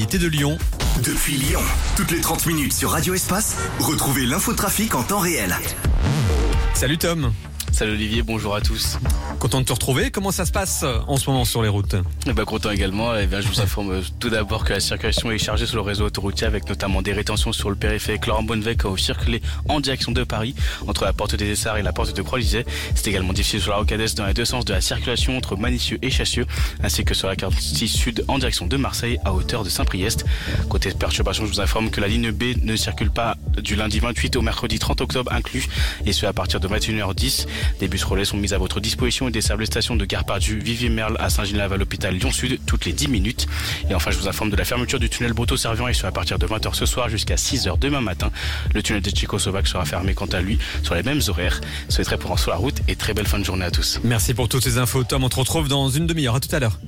l'actualité de Lyon. Depuis Lyon, toutes les 30 minutes sur Radio Espace, retrouvez l'infotrafic en temps réel. Salut Tom. Salut Olivier, bonjour à tous. Content de te retrouver. Comment ça se passe en ce moment sur les routes ? Content également. Je vous informe tout d'abord que la circulation est chargée sur le réseau autoroutier avec notamment des rétentions sur le périphérique Laurent Bonnevec quand vous circulez en direction de Paris entre la porte des Essarts et la porte de Croix-Lizet. C'est également difficile sur la rocade dans les deux sens de la circulation entre Manicieux et Chassieux ainsi que sur la 46 sud en direction de Marseille à hauteur de Saint-Priest. Côté perturbation, je vous informe que la ligne B ne circule pas du lundi 28 au mercredi 30 octobre inclus et ce à partir de 21h10. Des bus relais sont mis à votre disposition et desservent les stations de Gare Pardieu, Vivier-Merle à Saint-Gilles-Laval, hôpital Lyon-Sud, toutes les 10 minutes. Et enfin, je vous informe de la fermeture du tunnel Breteau-Servian et ce à partir de 20h ce soir jusqu'à 6h demain matin. Le tunnel de Tchécoslovaque sera fermé quant à lui sur les mêmes horaires. Soyez très prudents sur la route et très belle fin de journée à tous. Merci pour toutes ces infos Tom, on te retrouve dans une demi-heure. À tout à l'heure.